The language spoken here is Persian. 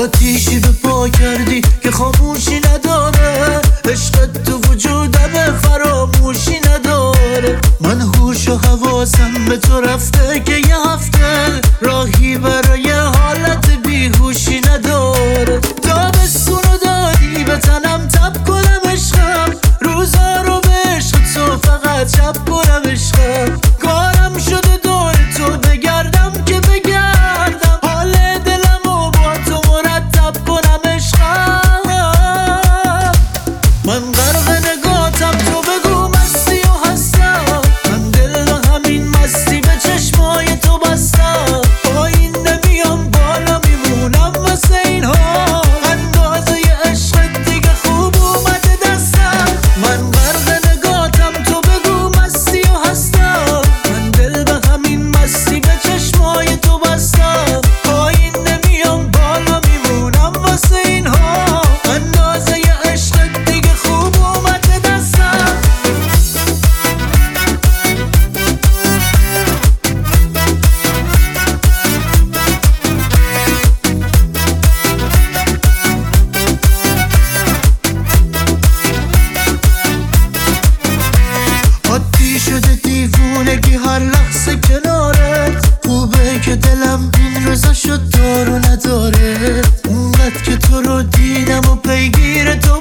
آتیشی به پا کردی که خاموشی نداره، عشقت تو وجودم فراموشی نداره. من هوش و حواسم به تو رفته که یه هفته راهی برای حالت بیهوشی نداره. تابستونو دادی به تنم تب کنم عشقم، روزا رو به عشق تو فقط شب کنم عشقم. کارم شده دور تو بگردم که بگردم، حال دلمو با تو مرتب کنم عشقم. من غرق نگاتم، تو بگو مستی و هستم، من دل و همین مستی به چشمای تو بستم. پایین نمیام بالا میمونم واسه اینها، اندازه عشقت دیگه خوب اومده دستم. من غرق نگاتم، تو بگو مستی و هستم، من دل به همین مستی به چشمای تو بستم. پایین نمیام بالا میمونم واسه اینها، اندازه عشقت دیگه خوب اومده دستم. عادی شده دیوونگی هر لحظه کنارت، خوبه که دلم این روزا شد دارو نداره. اونقدر که تو رو دیدم و پیگیر تو